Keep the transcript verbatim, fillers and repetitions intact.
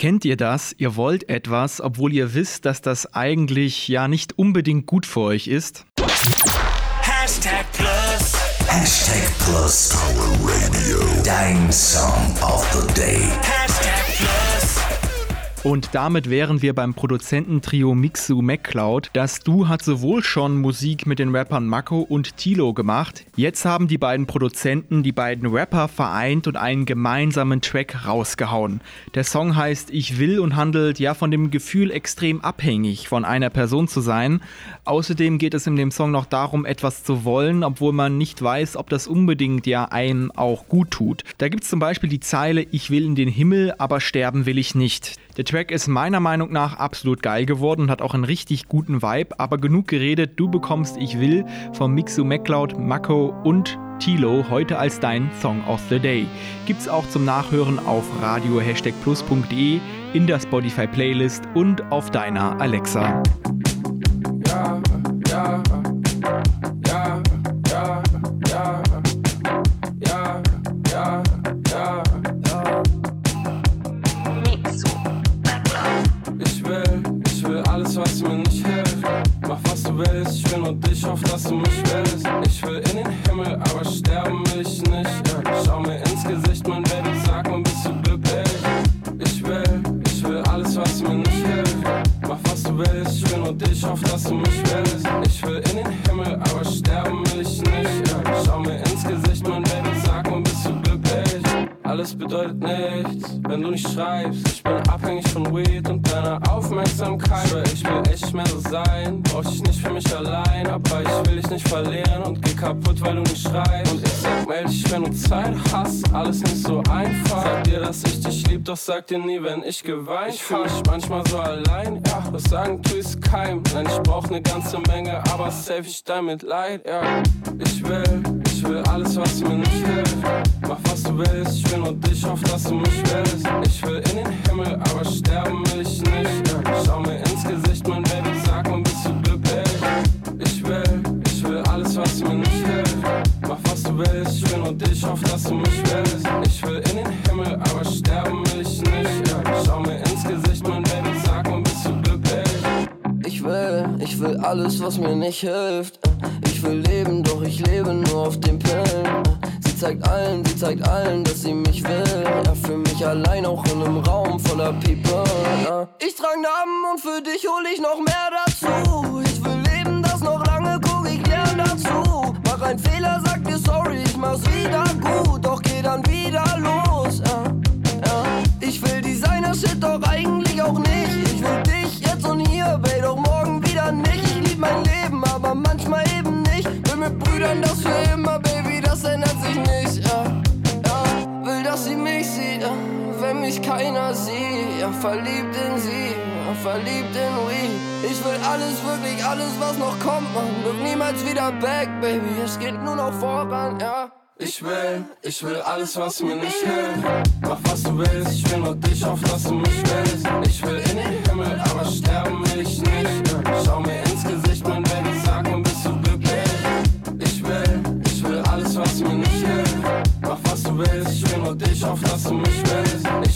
Kennt ihr das? Ihr wollt etwas, obwohl ihr wisst, dass das eigentlich ja nicht unbedingt gut für euch ist? Hashtag Plus. Hashtag Plus. Power Radio. Dein Song of the Day. Hashtag Plus. Und damit wären wir beim Produzententrio Mixu McCloud. Das Duo hat sowohl schon Musik mit den Rappern Mako und Tilo gemacht. Jetzt haben die beiden Produzenten die beiden Rapper vereint und einen gemeinsamen Track rausgehauen. Der Song heißt Ich will und handelt ja von dem Gefühl, extrem abhängig von einer Person zu sein. Außerdem geht es in dem Song noch darum, etwas zu wollen, obwohl man nicht weiß, ob das unbedingt ja einem auch gut tut. Da gibt es zum Beispiel die Zeile Ich will in den Himmel, aber sterben will ich nicht. Der Track ist meiner Meinung nach absolut geil geworden und hat auch einen richtig guten Vibe, aber genug geredet, du bekommst Ich will von Mixu McCloud, Mako und Tilo heute als dein Song of the Day. Gibt's auch zum Nachhören auf radio plus punkt de, in der Spotify Playlist und auf deiner Alexa. Ja, ja, ja, ja, ja, ja, ja, ja. Ich will, ich will alles, was mir nicht hilft. Mach was du willst, ich will nur dich, hoff, dass du mich willst. Ich will in den Himmel, aber sterben will ich nicht. Ja, schau mir ins Gesicht, mein Baby, sag mir, bist du glücklich? Ich will, ich will alles, was mir nicht hilft. Mach was du willst, ich will nur dich, hoff, dass du mich willst. Ich will in den Himmel, aber sterben will ich nicht. Ja, schau mir ins Gesicht, mein Baby, sag mir, bist du glücklich? Alles bedeutet nichts, wenn du nicht schreibst. Ich bin abhängig von Weed und deiner Aufmerksamkeit. Weil ich will echt mehr so sein, brauch dich nicht für mich allein. Aber ich will dich nicht verlieren und geh kaputt, weil du nicht schreibst. Und ich sag, meld dich, wenn du Zeit hast, alles nicht so einfach. Sag dir, dass ich dich lieb, doch sag dir nie, wenn ich geweint. Ich fühl mich manchmal so allein, ja, was sagen tu ich's keinem. Nein, ich brauch ne ganze Menge, aber safe ich dein Mitleid, ja. Ich will, ich will alles, was mir nicht hilft. Mach was du willst, ich will nur dich, hoff, dass du mich willst. Ich will in den Himmel, aber sterben will ich nicht. Ja, schau mir ins Gesicht, mein Baby, sag mir, bist du glücklich? Ich will, ich will alles, was mir nicht hilft. Mach was du willst, ich will nur dich, hoff, dass du mich willst. Ich will in den Himmel, aber sterben will ich nicht. Ja, schau mir ins Gesicht, mein Baby, sag mir, bist du glücklich? Ich will, ich will alles, was mir nicht hilft. Ich will leben, doch ich lebe nur auf den Pillen. Sie zeigt allen, sie zeigt allen, dass sie mich will. Ja, für mich allein auch in einem Raum voller People. Ja. Ich trag Namen und für dich hol ich noch mehr dazu. Ich will leben, das noch lange, guck, ich lern dazu. Mach einen Fehler, sag dir sorry, ich mach's wieder gut. Doch geh dann wieder los, ja, ja. Ich will Designer-Shit, doch eigentlich auch nicht. Ich will dich jetzt und hier, babe, doch morgen wieder nicht. Ich lieb mein Leben, aber manchmal eben nicht. Will mit Brüdern das für immer, Baby, das ändert sich nicht, ja, ja. Will, dass sie mich sieht, ja, wenn mich keiner sieht. Ja, verliebt in sie, ja, verliebt in we. Ich will alles, wirklich alles, was noch kommt, man. Look niemals wieder back, Baby, es geht nur noch voran, ja. Ich will, ich will alles, was mir nicht hilft. Mach was du willst, ich will nur dich, hoff, dass du mich willst. Ich will in den Himmel, aber sterben will ich nicht. Ja, schau mir ins Gesicht, mein Baby, sag mir, bist du glücklich? Ich will, ich will alles, was mir nicht hilft. Mach was du willst, ich will nur dich, hoff, dass du mich willst.